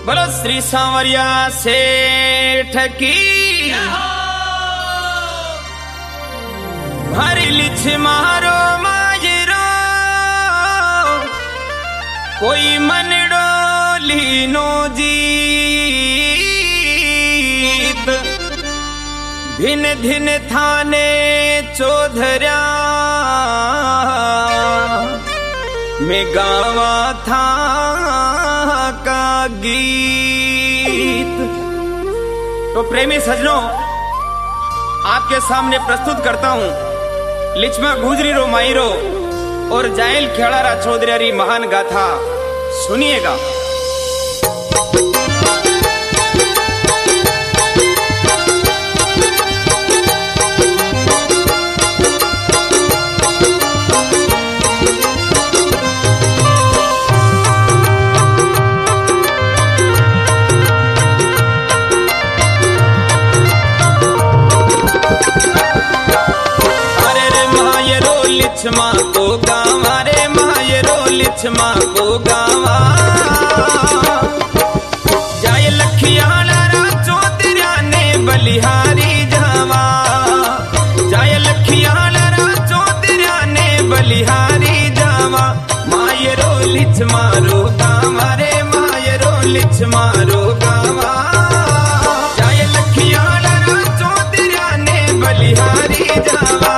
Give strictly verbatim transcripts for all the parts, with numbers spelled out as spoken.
बोलो श्री सांवरिया सेठ की भारी लिछ मारो माजरो कोई मनडो लीनो जीत भिन धिन थाने चौधरा में गावा था का गीत। तो प्रेमी सजनों, आपके सामने प्रस्तुत करता हूं लिचमा गुजरी रो माईरो और जायल खेड़ारा चौधरी महान गाथा। सुनिएगा। लिछमा को गावा रे मायरो लिछमा को गावा जाय लखियाला रा चौधरा ने बलिहारी जावा जाय लखियाला रा चौधरा ने बलिहारी जावा मायरो लिछमा रो गावा रे मायरो लिछमा रो गावा जाय लखियाला रा चौधरा ने बलिहारी जावा।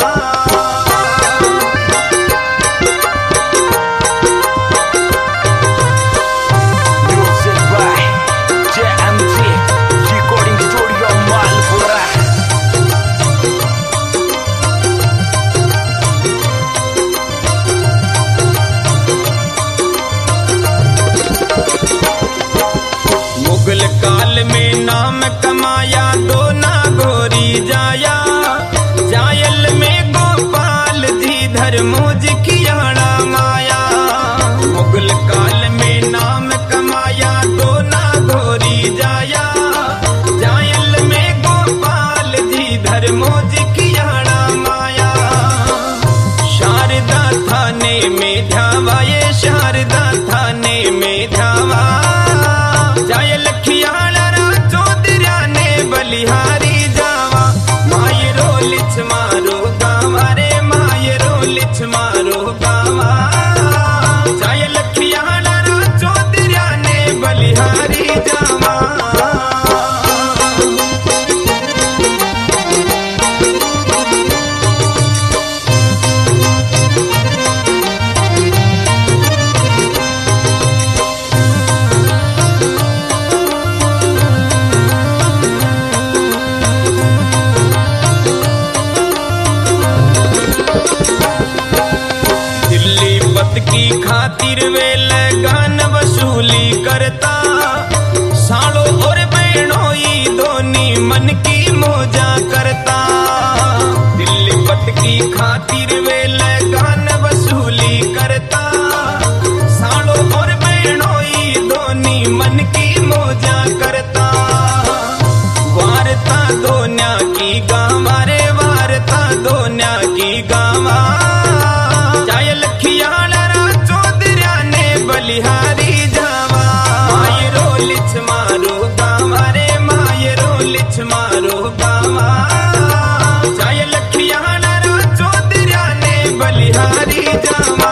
काल में नाम कमाया दो ना गोरी जाया जायल में गोपाल जी धर्मोज कियाड़ा माया। मुगल काल में नाम कमाया दो ना गोरी जाया जायल में गोपाल जी धर्मोज कियाड़ा माया। शारदा थाने में धावा ये शारदा थाने में धावा जाय लखियाला रा चौधरा ने बलिहारी जावा मायरो लिछ मारो गावा रे मायरो लिछ मारो गावा जाय लखियाला रा चौधरा ने बलिहारी जावा। की खातिर वे लगान वसूली करता साड़ो और बहनोई दोनी मन की मोजा करता। दिल्ली पट की खातिर वे लगान वसूली करता साड़ो और बहनोई दोनी मन की मोजा करता। वारता दोन्या की गावा रे वारता दोन्या की गावा जाय लखियाला बलिहारी जावा मायरो लिछ मारो गावा रे मायरो लिछ मारो गावा जाय लखियाला रा चौधरा ने बलिहारी जावा।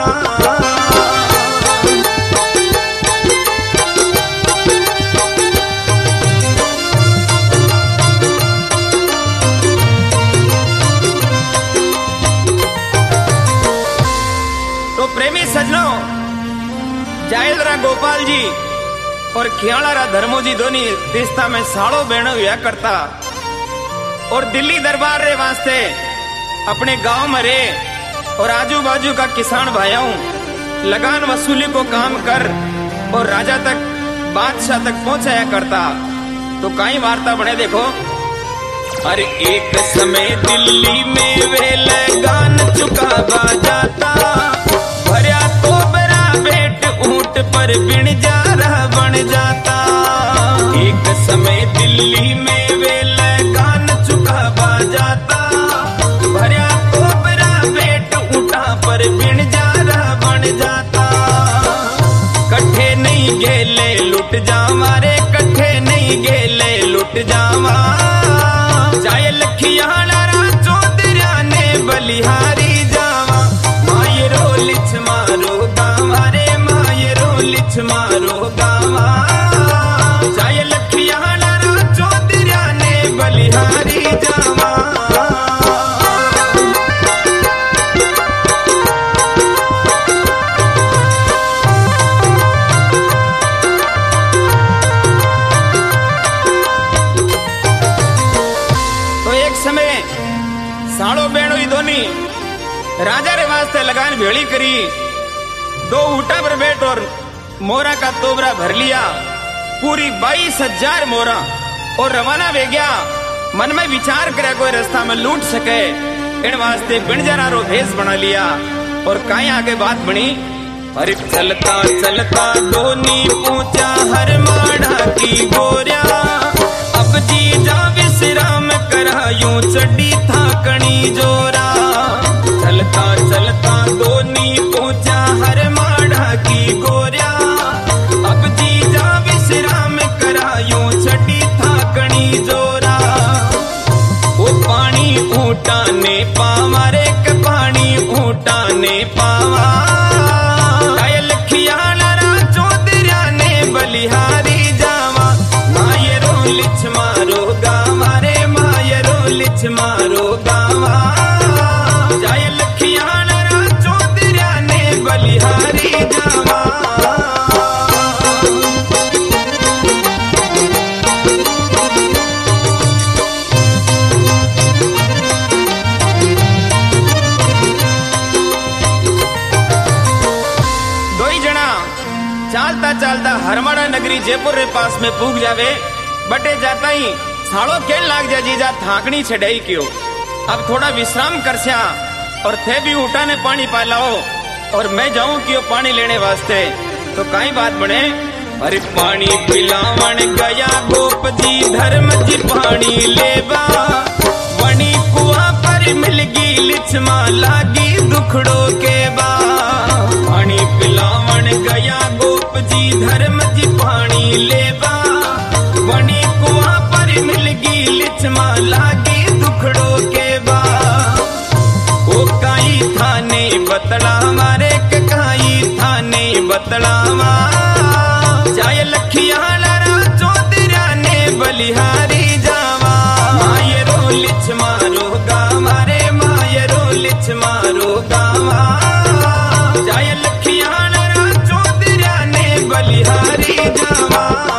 तो प्रेमी सजनों, जायलरा गोपाल जी और खियाड़ा धर्मोजी दोनी रिश्ता में साड़ो बहनो हुआ करता और दिल्ली दरबार रे वास्ते अपने गांव में रे और आजू बाजू का किसान भाइयों लगान वसूली को काम कर और राजा तक बादशाह तक पहुंचाया करता। तो कई वार्ता बने देखो। अरे एक समय दिल्ली में वे लगान चुकावा जाता भरिया तो बरा बेट ऊंट पर बिन जा रहा बन जाता। एक समय दिल्ली में वे लगान चुकावा जाता भरिया तो बरा बेट ऊंटा पर बिन जा रहा बन जाता। कट्ठे नहीं गेले लुट लुट जावा रे कट्ठे नहीं गेले लुट जावा। जाय लखियाला रा चौधरा ने बलिहारी जावा। मायरो लिछ मारो गावा रे मायरो लिछ मारो गावा। जाय लखियाला रा चौधरा ने बलिहारी जावा। साड़ो बेणो दोनी राजा रे वास्ते लगान भेड़ी करी। दो ऊँटा पर बैठ और मोरा का तोबरा भर लिया पूरी बाईस हजार मोरा और रवाना वे गया। मन में विचार करे कोई रास्ता में लूट सके इन वास्ते बिनजरा रो भेष बना लिया। और काई आगे बात बनी। अरे चलता चलता दोनी पहुंचा हर माढ़ा की गोरिया। अब जी जा विश्राम करायूं चढ़ी थाकनी जोरा। चलता चलता दोनी पहुंचा हर माढ़ा की गोरिया। अब जी जा विश्राम करायूं चढ़ी थाकनी जोरा। वो पानी ऊँटा ने पावा रे के पानी ऊँटा ने पावा। बलिहारी जावा। मायरो लिछ मारो गावा रे मायरो लिछ मारो गावा। जाय लखियाला रा चौधरा ने बलिहारी जावा। चालता चालता हरमाड़ा नगरी जयपुर रे पास में पूग जावे। बटे जाता ही साड़ो केल लाग जा जीजा थाकनी छड़ाई क्यों। अब थोड़ा विश्राम करस्या और थे भी ऊँटा ने पानी पालाओ और मैं जाऊं क्यों पानी लेने वास्ते। तो काई बात बने। अरे पानी पिलावन गया गोप जी धर्म जी पानी लेवा। वनी कुआ पर मिलगी लिछमा लागी दुखड़ो के बा। पानी पिलावन गया गोप जी धर्म जी पानी लेवा। वनी कुआ पर मिलगी लिछमा लागी दुखड़ो के बा। ओ काई थाने बतलावा रे काई थाने बतलावा। जाय लखियाला रा चौधरा ने बलिहारी जावा। मायरो लिछ मारो गावा रे मायरो लिछ मारो गावा। जाय लखियाला रा चौधरा ने बलिहारी जावा।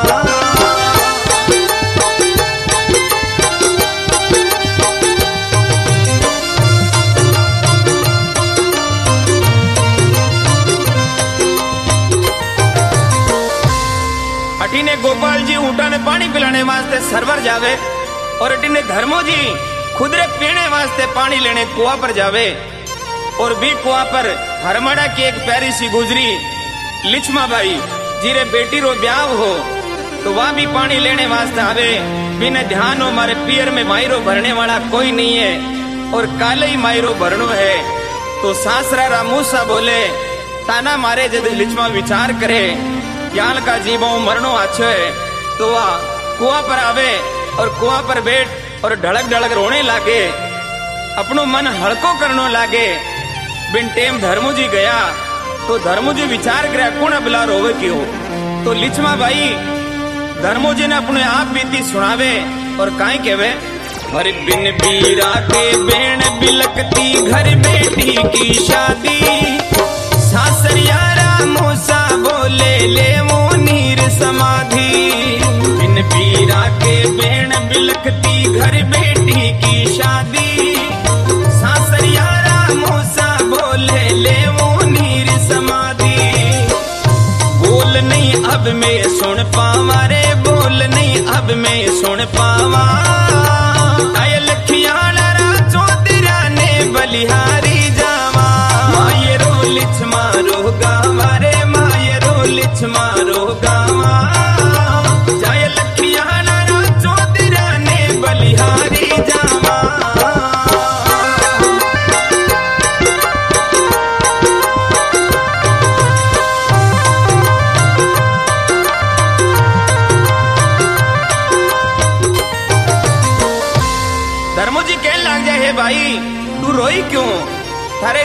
अटीने गोपाल जी ऊँटा ने पानी पिलाने वास्ते सरवर जावे और अटीने धर्मो जी खुदरे पीने वास्ते पानी लेने कुआ पर जावे। और भी कुआ पर हरमाड़ा की एक प्यारी सी गुजरी लिछमा बाई जीरे बेटी रो ब्याह हो तो वह भी पानी लेने वास्ते आवे। बिना ध्यान हो मारे पियर में मायरो भरने वाला कोई नहीं है और काले ही मायरो भरनो है। तो सासरा रामूसा बोले ताना मारे जब लिछमा विचार करे याल का जीवो मरनो अच्छो है। तो वह कुआ पर आवे और कुआ पर बैठ और ढड़क ढड़क रोने लागे अपनो मन हड़को करनो लागे। बिन टेम धर्मू जी गया तो धर्मू जी विचार करे कौन बिला रोवे क्यों। तो लिछमा भाई धर्मू जी ने अपने आप बीती सुनावे और काई कहवे। हर बिन बीरा के बेण बिलकती घर बेटी की शादी। सासरिया रामूसा बोले ले वो नीर समाधि। बिन बीरा के बेण बिलकती घर बेटी की शादी। सासरिया रामूसा बोले ले वो नीर समाधि। बोल नहीं अब मैं सुन पावा रे बोल नहीं अब मैं सुन पावा। आय लखियाला रा चौधरा ने बलिहारी जावा। मायरो लिछ मारो गावा रे मायरो लिछ मारो गावा। जाय लखियाला रा चौधरा ने बलिहारी जावा।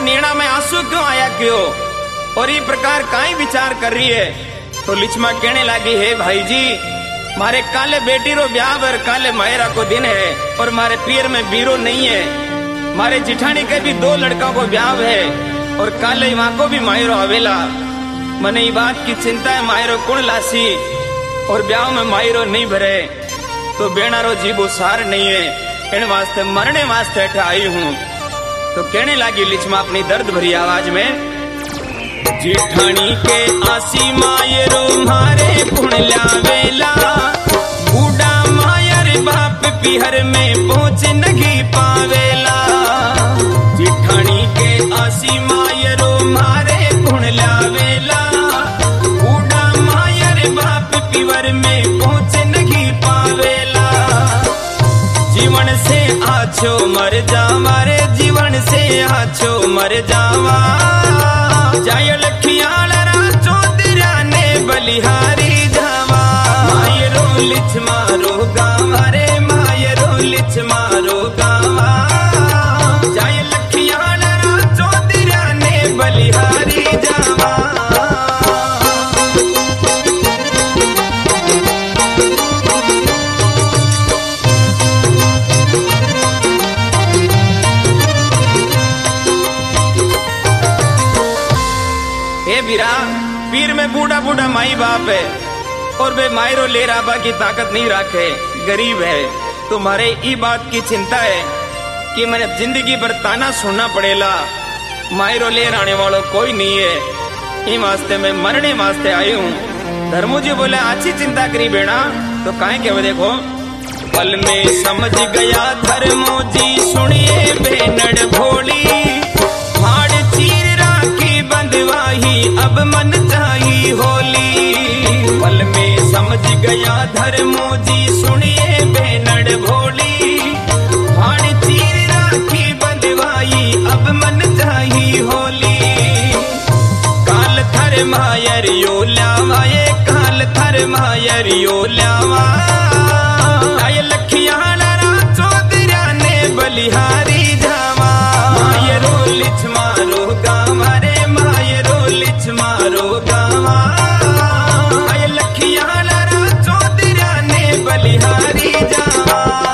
नीणा में आंसू क्यों आया क्यों, और ये प्रकार काई विचार कर रही है। तो लिचमा कहने लगी, है भाई जी, मारे काले बेटी रो ब्याह और काले मायरा को दिन है, और मारे पीर में बीरो नहीं है। मारे जिठानी के भी दो लड़का को ब्याह है, और काले वहां को भी मायरो आवेला। मने ये बात की चिंता है, मायरो कौन लासी, और ब्याह में मायरो नहीं भरे तो बेणारो जीबो सार नहीं है, इन वास्ते मरने वास्ते अठे आई हूं। तो कहने लगी लिचमा अपनी दर्द भरी आवाज में, जिठानी के आसी मायरो मारे पुण लावेला, बूढ़ा मायर बाप पिहर में पहुंच नहीं पावेला। जिठानी के आसी मायरो मारे पुण लावेला, बूढ़ा मायर बाप पिहर में पहुंच नहीं पावेला। जीवन से आछो मर जावा रे, जीवन से आछो मर जावा, जाय लखियाल राचो दिरा ने बलिहारी जावा। मायरो लिच मारो गावा रे, मायरो लिच मारो गावा, जाय लखियाल राचो दिरा ने बलिहारी जावा। बीरा पीर में बूढ़ा बूढ़ा माई बाप है, और वे मायरो ले राबा की ताकत नहीं रखे, गरीब है। तुम्हारे ई बात की चिंता है कि मैंने जिंदगी भर ताना सुनना पड़ेगा, मायरो ले आने वालों कोई नहीं है, ई वास्ते में मरने वास्ते आई हूँ। धर्मो जी बोले, अच्छी चिंता करी बेड़ा, तो काहे के वो देखो, पल में समझ गया धर्मो जी, सुनिए बेनड़ भोली, फाड़ चीर राखी बंधवाही अब मन चाही होली। पल में समझ गया धर्मो जी, सुनिए बेनड़ भोली, फाड़ चीर राखी बंधवाही अब मन चाही होली। काल थर मायर यो ल्यावा, ये काल थर मायर यो ल्यावा, आय लखियाल राचो दिरा ने बलिहारी जावा। मायरो लिच मारो गावा रे, मायरो लिच मारो गावा, आय लखियाल राचो दिरा ने बलिहारी जावा।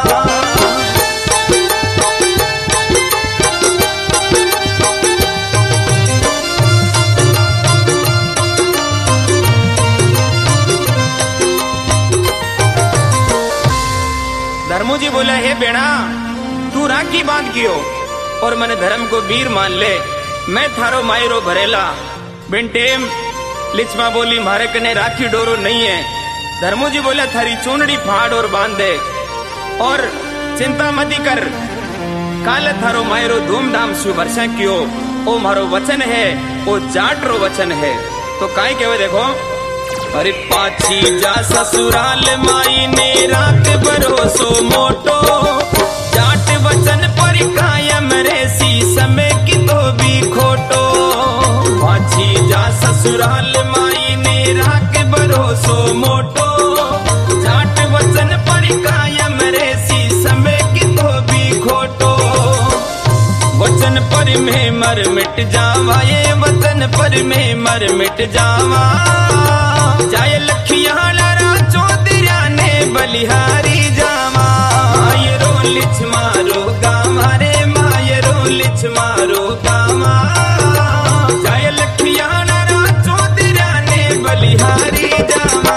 धर्मो जी बोला, हे बेड़ा, तू राखी बांध कियो और मैंने धर्म को वीर मान ले, मैं थारो मायरो भरेला। बिन टेम लिचमा बोली, मारे कने राखी डोरो नहीं है। धर्मो जी बोले, थारी चूनड़ी फाड़ और बांध दे, और चिंता मती कर, काले थारो मायरो धूमधाम से वर्षा कियो, ओ मारो वचन है, ओ जाट रो वचन है। तो काहे के देखो, अरे पाची जा ससुराल माई ने रात भरोसो मोटो, जाट वचन पर कायम रेसी समय की तो भी खोटो। पाची जा ससुराल माई ने रात भरोसो मोटो, जाट वचन पर कायम रेसी समय की तो भी खोटो। वचन पर में मर मिट जावा, ये वचन पर में मर मिट जावा, जाय लखियाल राचो दिरा ने बलिहारी जावा। मायरो लिच मारो गावा रे, मायरो लिच मारो गावा, जाय लखियाल राचो दिरा ने बलिहारी जावा।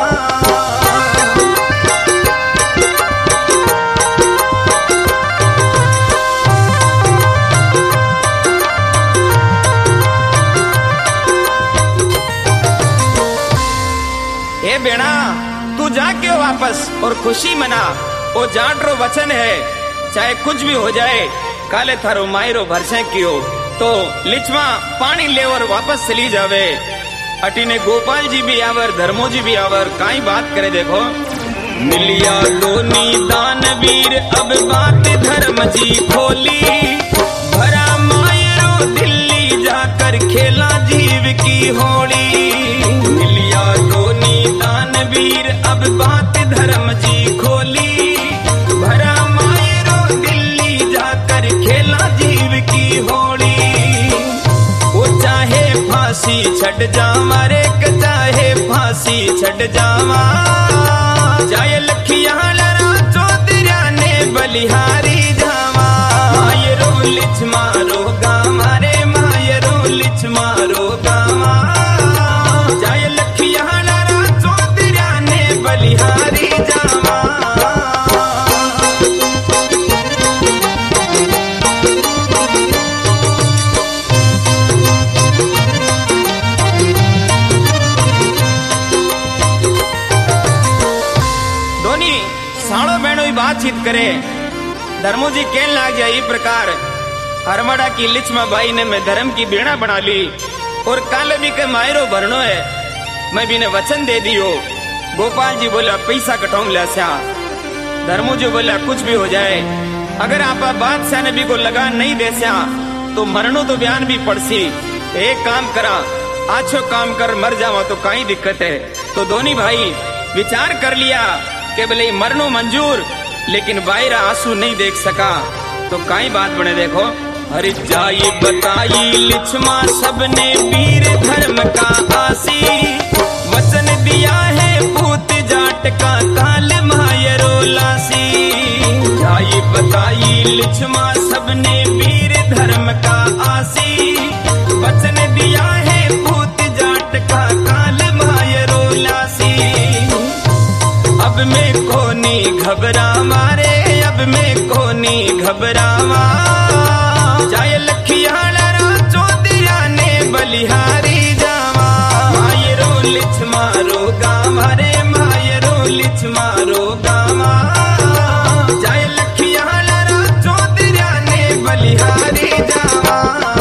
बेड़ा, तू जाके वापस और खुशी मना, ओ जाटरो वचन है, चाहे कुछ भी हो जाए, काले थारो मायरो भरसे कियो। तो लिचमा पानी ले और वापस चली जावे। अटीने गोपाल जी भी आवर, धर्मो जी भी आवर, काई बात करे देखो। मिलिया दोनी दानवीर अब बात धर्म जी खोली, भरा मायरो दिल्ली जाकर खेला जीव की होली। मिलिया दोनी दानवीर अब बात धर्म जी खोली, भरा मायरो दिल्ली जाकर खेला जीव की होली। फांसी छड़ जावा रे चाहे फांसी छड़ जावा। जाय लखिया लरा चौधरिया ने बलिहारी जावा। मायरो लिच मारो गावा रे मायरो लिच मारो गावा। जाय लखिया लरा चौधरिया ने बलिहारी जावा। साड़ो बहनों बातचीत करे। धर्मो जी कहने लग जाए ई प्रकार हरमड़ा की लिचमा भाई ने मैं धर्म की बीणा बना ली और काले भी के मायरो भरनो है मैं भी ने वचन दे दियो। गोपाल जी बोला पैसा कटाऊं लिया। धर्मो जी बोला कुछ भी हो जाए अगर आप बादशाह ने भी को लगा नहीं दे तो मरणो तो बयान भी पड़सी। एक काम करा आछो काम कर मर जावा तो कई दिक्कत है। तो दोनों भाई विचार कर लिया के भले मरनो मंजूर लेकिन बाहर आंसू नहीं देख सका। तो काई बात बने देखो। हरि जाई बताई लिछमा सबने वीर धर्म का आसी। वचन दिया है पूत जाट का काल मायरो लासी। जाई बताई लिछमा सबने वीर धर्म का आसी। वचन दिया है पूत जाट का काल मायरो लासी। अब मैं कोनी घबरा मारे अब मैं कोनी घबरावा। जाय लखिया लरा चौधरिया ने बलिहारी जावा। मायरो लिच मारो गावा रे मायरो लिच मारो गावा। जाय लखिया लरा चौधरिया ने बलिहारी जावा।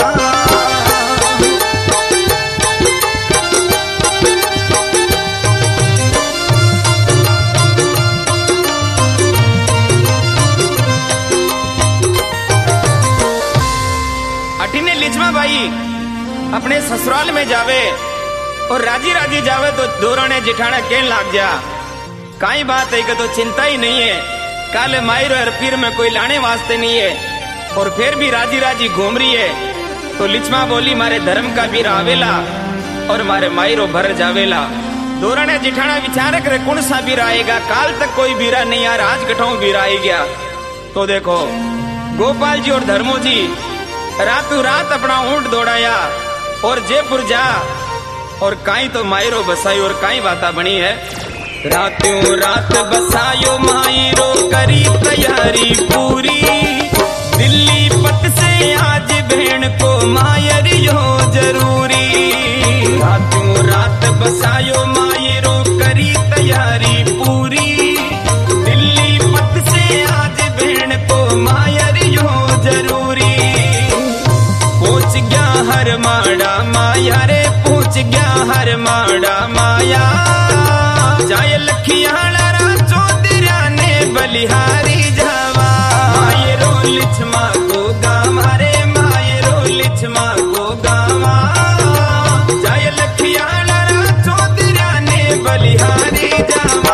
भाई अपने ससुराल में जावे और राजी राजी जावे तो दोराने जिठाने कहने लग जा काई बात है कि तो चिंता ही नहीं है। काले मायरो और पीर में कोई लाने वास्ते नहीं है और फिर भी राजी राजी घूम रही है। तो लिचमा बोली मारे धर्म का बीर आवेला और मारे मायरो भर जावेला। दोराने जिठाना विचारक रे कौन सा बीर आएगा। काल तक कोई बीरा नहीं यार आज कठाऊ बीर आ गया। तो देखो गोपाल जी और धर्मो जी रातों रात अपना ऊंट दौड़ाया और जयपुर जा और काई तो मायरो बसाई और काई बाता बनी है। रातों रात बसायो मायरो करी तैयारी पूरी। दिल्ली पत से आज भेड़ को मायरियो जरूरी। रातों रात बसायो मायरो करी तैयारी पूरी। दिल्ली पत से आज भेड़ को मायरियो जरूरी। पूछ गया हर माड़ा माया रे पूछ गया हर माड़ा माया। जाय लखिया लरा चौधरिया ने बलिहारी जावा। मायरो लिचमा को गावा रे मायरो लिचमा को गावा। जाय लखिया लरा चौधरिया ने बलिहारी जावा।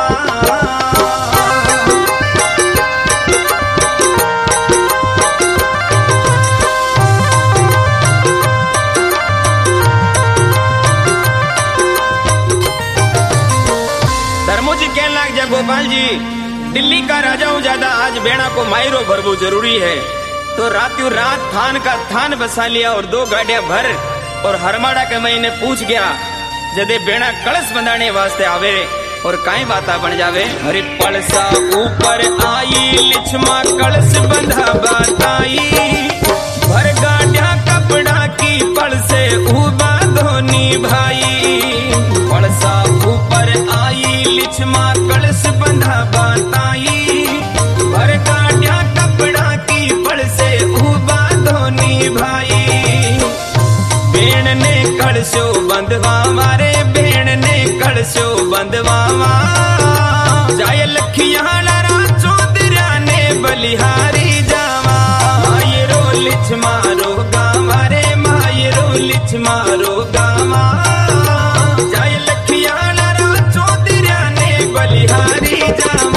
गोपाल जी दिल्ली का राजा हूँ ज्यादा आज बेड़ा को मायरो भरबो जरूरी है। तो रातों रात थान का थान बसा लिया और दो गाड़ियां भर और हरमाड़ा के महीने पूछ गया जदे बेड़ा कलश बंधाने वास्ते आवे और काई बाता बन जावे। हरे पलसा ऊपर आई लिछमा कलश बंधा बताई। भर गाड़िया कपड़ा की पल से उबा धोनी भाई। पलसा ऊपर आई लिछमा कलश बंधा बताई। भर गाड़िया कपड़ा की पल से उबा धोनी भाई। बेण ने कलशो बंधवा मारे बेण ने कलशो बंधवावा। जाय लखिया लरा चौधरिया ने बलिहारी जावा। मायरो लिछ मारो गावा रे मायरो लिछ मारो गावा। जाय लखिया लरा चौधरिया ने बलिहारी जावा।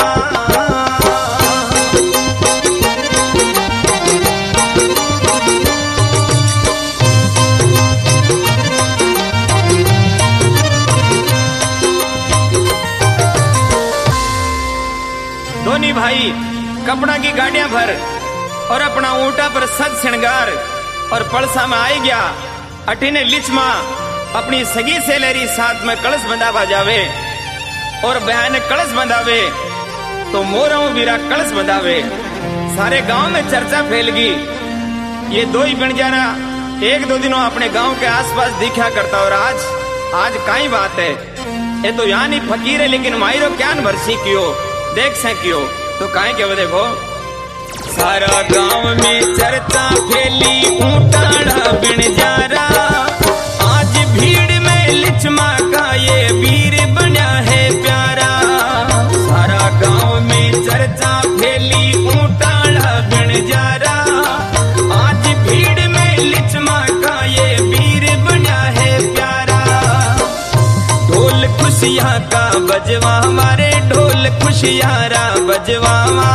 कपड़ा की गाड़ियां भर और अपना ऊंटा पर सज श्रृंगार और पड़सा में आई गया। अठीने लिचमा अपनी सगी सेलेरी साथ में कलश बंधावा जावे और बहन कलश बंधावे तो मोराऊ बीरा कलश बंधावे। सारे गांव में चर्चा फैल गई। ये दो ही बिणजारा एक दो दिनों अपने गांव के आसपास दिखा करता और आज आज काई बात है। ये तो यहाँ नहीं फकीर है लेकिन मायरो क्या न भरसी कियो देख से कियो तो काई के देखो। सारा गांव में चर्चा फैली ऊंटाड़ा बिणजारा आज भीड़ में लिचमा का ये वीर बना है प्यारा। सारा गांव में चर्चा फैली ऊंटाड़ा बिणजारा आज भीड़ में लिचमा का ये वीर बना है प्यारा। ढोल खुशियां का बजवा मारे ढोल खुशियारा बजवावा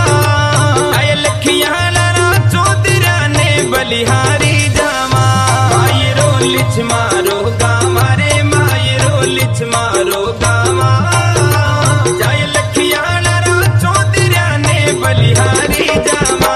बलिहारी जावा मायरो लिच मारो गावा रे मायरो लिच मारो गावा जाय लखिया लरा चौधरा ने बलिहारी जावा।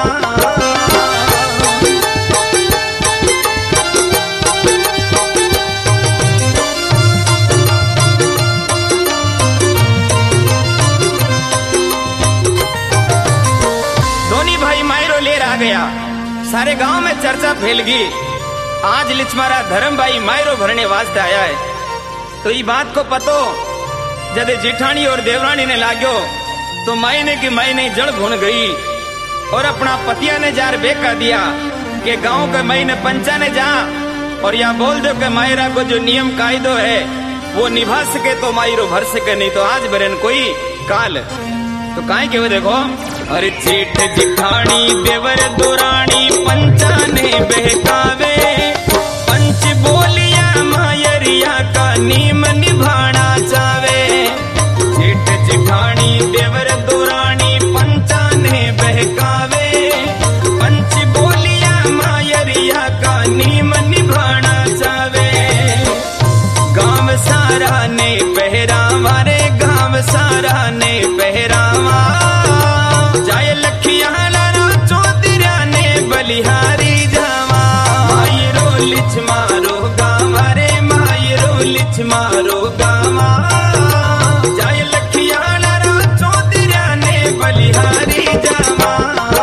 दोनी भाई मायरो लेर आ गया। सारे गांव में चर्चा फैल गई। आज लिचमारा धर्म भाई मायरो भरने वास्ते आया है। तो ये बात को पतो जब जेठानी और देवरानी ने लाग्यो तो मायने की मायने जड़ भुन गई और अपना पतिया ने जार बेका दिया कि गांव के महीने पंचा ने जा और या बोल दो कि मायरा को जो नियम कायदो है वो निभा सके तो मायरो भर सके नहीं तो आज बरन कोई काल। तो काहे के वो देखो अरे जेठ जिठानी देवर दुरानी पंचा ने बहकावे पंच बोलिया मायरिया का नीम निभाना चावे। जेठ जिठानी देवर दुरानी पंचा ने बहकावे पंच बोलिया मायरिया का नीम निभाना चावे। गांव सारा ने पहरावा रे गांव सारा ने पहरावा जाय लखिया लरा चौधरा ने बलिहारी जावा मायरो लिच मारो गावा रे मायरो लिच मारो गावा जाय लखिया लरा चौधरा ने बलिहारी जावा।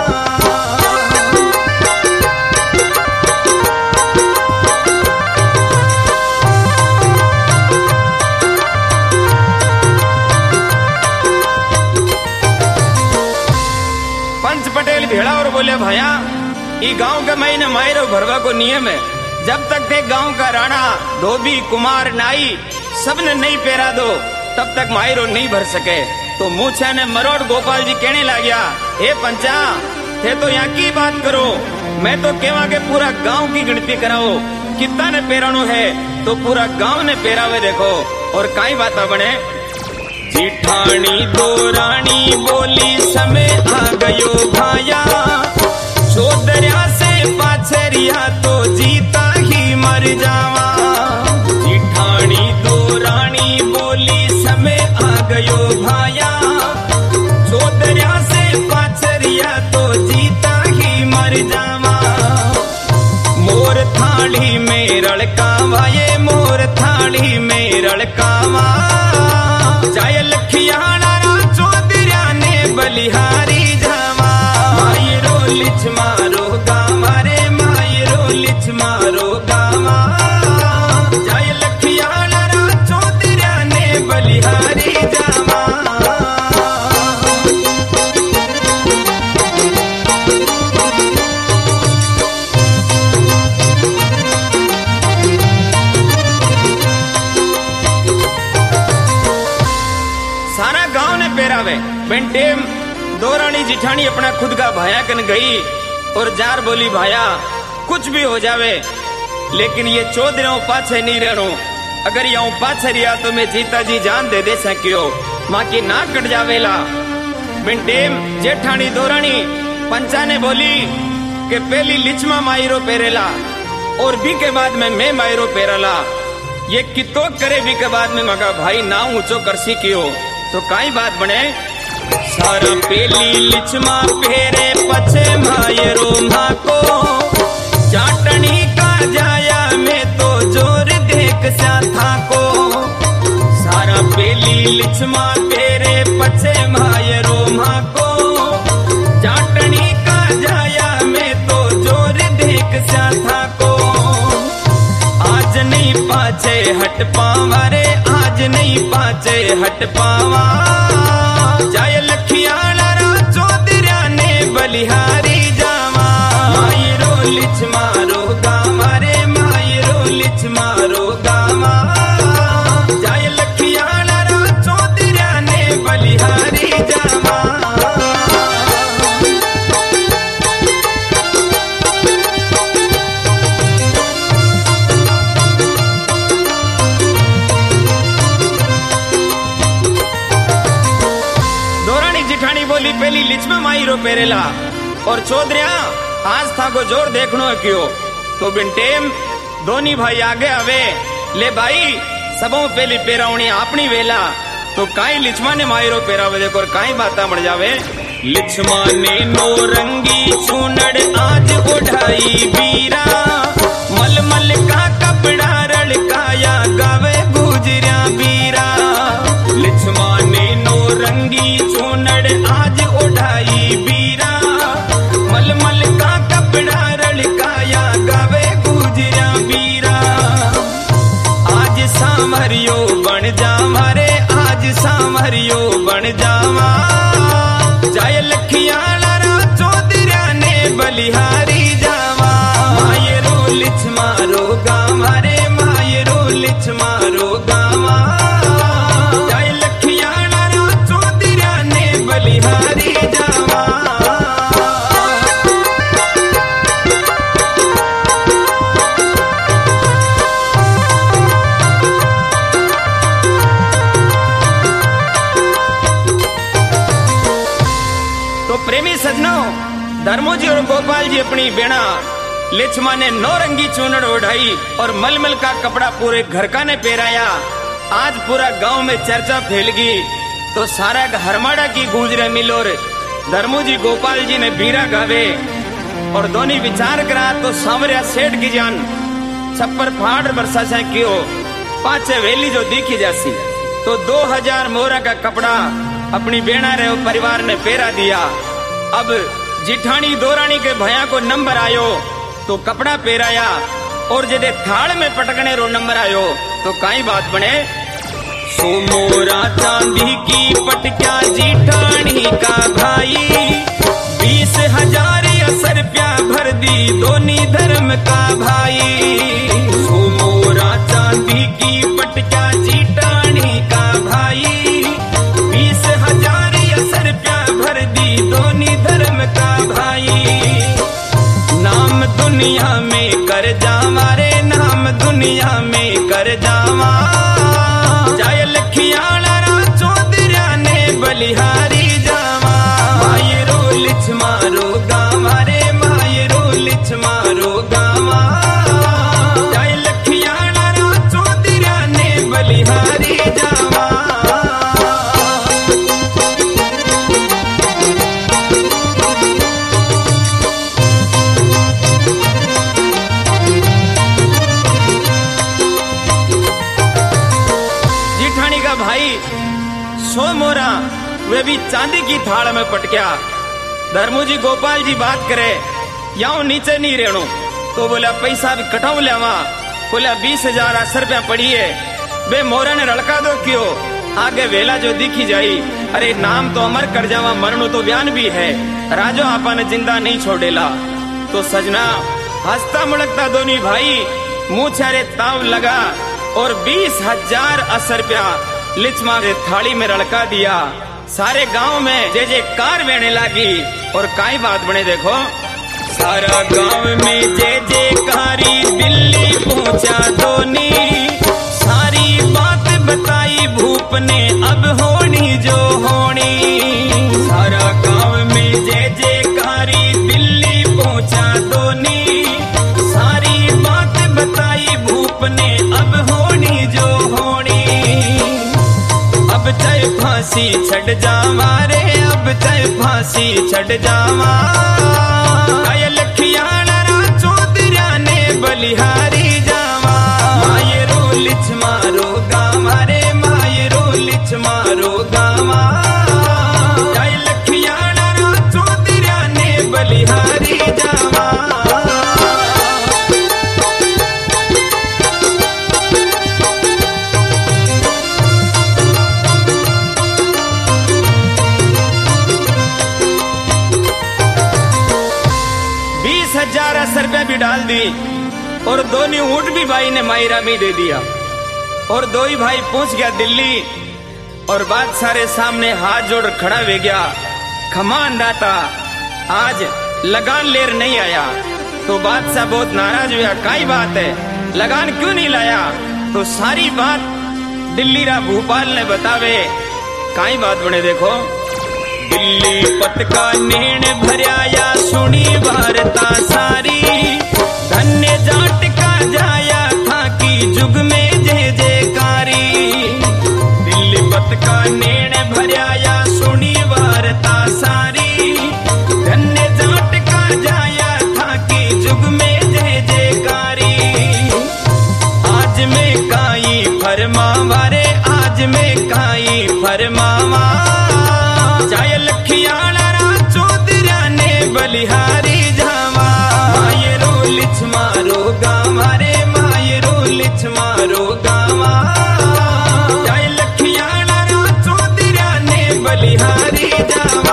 भेड़ा और बोले भैया ये गांव के महीने मायरो भरवा को नियम है। जब तक थे गांव का राणा धोबी कुमार नाई सबने नहीं पेरा दो तब तक मायरो नहीं भर सके। तो मूछा ने मरोड़ गोपाल जी कहने लगा हे पंचा थे तो यहाँ की बात करो मैं तो केवा के पूरा गांव की गिनती कराओ कितना ने पेरानो है तो पूरा गांव ने पेरावे देखो। और काई बात बने जिठानी दो रानी बोली समय आ गयो भाया चौधरा से पाछरिया तो जीता ही मर जावा। जिठानी दो रानी बोली समय आ गयो भाया चौधरा से पाछरिया तो जीता ही मर जावा। मोर थाली में रड़कावा ये मोर थाली में रड़कावा जाय लखिया लरा चौधरा ने बलिहारी जावा मायरो लिच मारो गावा रे मायरो लिच मारो गावा जाय लखिया लरा चौधरा ने बलिहारी जावा। सारा गांव ने पेरावे बेंटेम दो रानी जिठानी अपना खुद का भाया कन गई और जार बोली भाया कुछ भी हो जावे लेकिन ये चौधरा पाछे नहीं रहनो। अगर यहाँ पाछे रिया तो मैं जीता जी जान दे दे सकियो माँ की नाक कट जावेला। बेंटेम जेठानी दो रानी पंचा ने बोली कि पहली लिचमा मायरो पेरेला और भी के बाद में मैं मायरो पेराला ये कितो करे भी के बाद में मगा भाई ना ऊंचो कर सीखियो। तो काई बात बने सारा पेली लिचमा फेरे पछे मायरो माँ को चाटनी का जाया में तो जोर देख सा था को सारा पेली लिचमा फेरे पछे मायरो माँ को चाटनी का जाया में तो जोर देख सा था को आज नहीं पाचे हट पावा रे आज नहीं पाचे हट पावा जाय लखियाला रा चौधरा ने बलिहारी जावा मायरो लिच मारो गावा रे मायरो लिच मारो गावा जाय लखियाला रा चौधरा ने बलिहारी जावा बोली पहली लिचमा मायरो पेरेला और चौधरिया आज था को जोर देखनो क्यों तो बिन टेम दोनी भाई आगे आवे ले भाई सबों पहली पेरावणी अपनी वेला तो काई लिचमा ने मायरो पेरावे देखो और काई बाता मर जावे लिचमा ने नो रंगी चूनड़ आज उठाई बीरा मलमल का कपड़ा रड़काया गावे गुजरिया बीरा लिचमा ने नो रंगी चूनड़ आज उठाई बीरा मलमल का कपड़ा रड़काया गावे गुजरिया बीरा आज सामरियो बन जावा रे आज सामरियो बन जावा जाय लखियाला रा चौधरा ने बलिहारी जावा मायरो लिच मारो गावा रे मायरो लिच मारो गावा जाय लखियाला रा चौधरा ने बलिहारी जावा प्रेमी सजनों धर्मोजी और गोपाल जी अपनी बेड़ा लिचमा ने नौरंगी चूनड़ ओढ़ाई और मलमल का कपड़ा पूरे घर का ने पहराया आज पूरा गांव में चर्चा फैल गई तो सारा हरमाड़ा की गूंजरे मिलोर धर्मोजी गोपाल जी ने बीरा गावे और दोनों विचार करा तो सांवरिया सेठ की जान छप्पर फाड़ बरसा से क्यों पांचे वेली जो दिखी जासी तो दो हजार मोरा का कपड़ा अपनी बेड़ा रे परिवार ने पहरा दिया अब जिठानी दोरानी के भैया को नंबर आयो तो कपड़ा पहराया और जदे थाल में पटकने रो नंबर आयो तो काई बात बने सो मोरा चांदी की पटक्या जिठानी का भाई बीस हजार असर प्या भर दी दोनी धर्म का भाई सो मोरा चांदी की पटक्या जिठानी का भाई बीस हजार असर प्या भर दी दोनी धर्म का भाई नाम दुनिया में कर जावा रे नाम दुनिया में कर जावा जाय लखियाला रा चौधरा ने बलिहारी जावा मायरो लिच मारो गावा रे मायरो लिच मारो गावा जाय लखियाला रा चौधरा ने बलिहारी जावा भाई सो मोरा वे भी चांदी की थाल में पटक्या धर्मोजी गोपाल जी बात करे याओ नीचे नहीं रहनो तो बोला पैसा भी कटाऊ लेवा बोला बीस हजार अस्सी रुपया पड़ी है बे मोरा ने लड़का दो क्यों आगे वेला जो दिखी जाई अरे नाम तो अमर कर जावा मरणो तो बयान भी है राजो आपा ने जिंदा नहीं छोड़ेला तो सजना हंसता मुड़कता दोनों भाई मुंह छारे ताव लगा और बीस हजार अस्सी रुपया लिचमा के थाली में रड़का दिया सारे गांव में जे जे कार बहने लगी और काई बात बने देखो सारा गांव में जे जे कारी दिल्ली पहुंचा धोनी सारी बात बताई भूप ने अब होनी जो होनी सारा गांव में जे जे कारी दिल्ली पहुंचा धोनी सारी बात बताई भूप ने अब होनी जो होनी अब अब चाहे फांसी छड़ जावा रे, अब चाहे फांसी छड़ जावा। आय लखियाला रा चौधरा ने बलिहारी जावा। मायरो लिच मारो गावा रे, मायरो लिच मारो गावा। आय लखियाला रा चौधरा ने बलिहारी जावा। हजार अस्सी रुपया भी डाल दी और दोनों ऊंट भी भाई ने मायरा में दे दिया। और दो ही भाई पहुंच गया दिल्ली और बादशाह रे सामने हाथ जोड़ खड़ा हो गया। खमान दाता आज लगान लेर नहीं आया। तो बादशाह बहुत नाराज हुआ, काई बात है, लगान क्यों नहीं लाया? तो सारी बात दिल्ली रा भूपाल ने बतावे। काई बात बने देखो। दिल्ली पत का नेण भरया सुनी वार्ता सारी। धन्य जाट का जाया था कि जुग में जय जयकारी। दिल्ली पत का नेण भरया सुनी वार्ता सारी। धन्य जाट का जाया था कि जुग में जय जयकारी। आज में काई फरमावा रे, आज में काई फरमावा। जाय लखियाला रा चौधरा ने बलिहारी जावा। मायरो लिच मारो गावा रे, मायरो लिच मारो गावा। जाय लखियाला रा चौधरा ने बलिहारी जावा।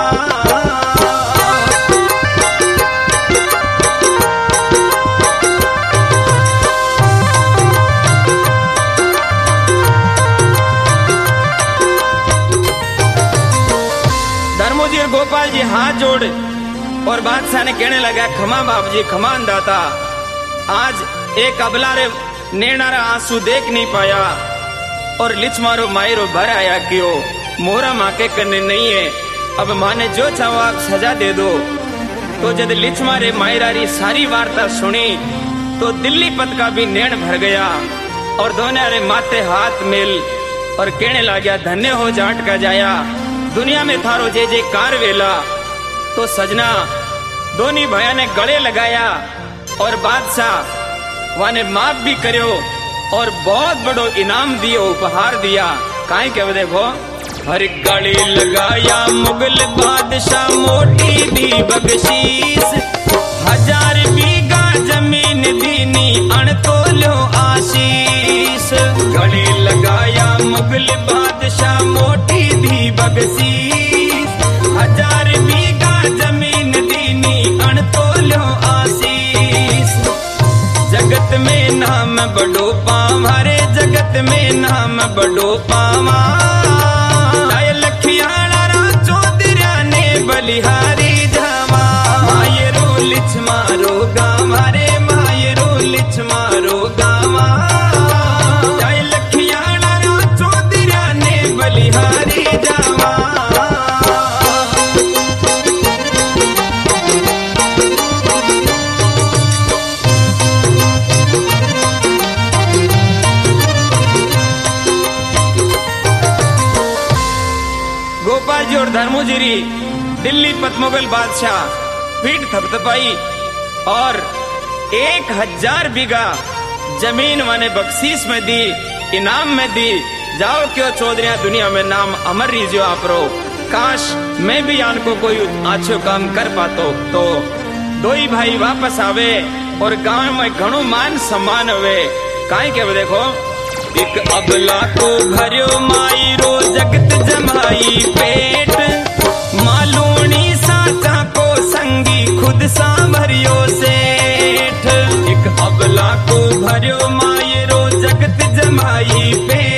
धर्मोजी और गोपाल जी हाथ जोड़ और बादशाह ने कहने लगा, खमा बाप जी, खमान दाता, आज एक अबला रे नेणारा आंसू देख नहीं पाया और लिच मारो मायरो भर आया क्यों? मोरा माँ के करने नहीं है, अब माँ ने जो चाहो आप सजा दे दो। तो जब लिच मारे मायरा री सारी वार्ता सुनी तो दिल्ली पत का भी नेण भर गया और दोनों रे माथे हाथ मिल और कहने लगा, धन्य हो जाट का जाया, दुनिया में थारो जे जे कार वेला। तो सजना दोनों भैया ने गले लगाया और बादशाह वाने माफ भी करो और बहुत बड़ो इनाम दियो, उपहार दिया। काहे के देखो, हर गले लगाया मुगल बादशाह मोटी दी बख्शीश। हजार बीघा जमीन दीनी अणतोलो आशीष। गले लगाया मुगल बादशाह मोटी दी बख्शीश। हजार बीघा जमीन दीनी अणतोलो आशीष। जगत में नाम बड़ो पावा रे, जगत में नाम बड़ो पावा। आय लखियाला रा चौधरा ने बलिहारी जावा। मायरो लिच मारो गावा रे, मायरो लिच मारो गावा। आय लखियाला रा चौधरा ने बलिहारी जावा। गोपाल जी और धर्मोजीरी दिल्ली पतमुगल बादशाह पीठ थपथपाई और एक हजार बीघा जमीन माने बख्शीश में दी, इनाम में दी। जाओ क्यों चौधरी दुनिया में नाम अमर रीजो आपरो। काश मैं भी आनको कोई अच्छो काम कर पातो। तो दो ही भाई वापस आवे और गांव में घणो मान सम्मान हुए। काहे के देखो, एक अबला को भरियो मायरो जगत जमाई पेट। मालूनी साचा को संगी खुद सांभरियो सेठ। एक अबला को भरियो मायरो जगत जमाई पेट।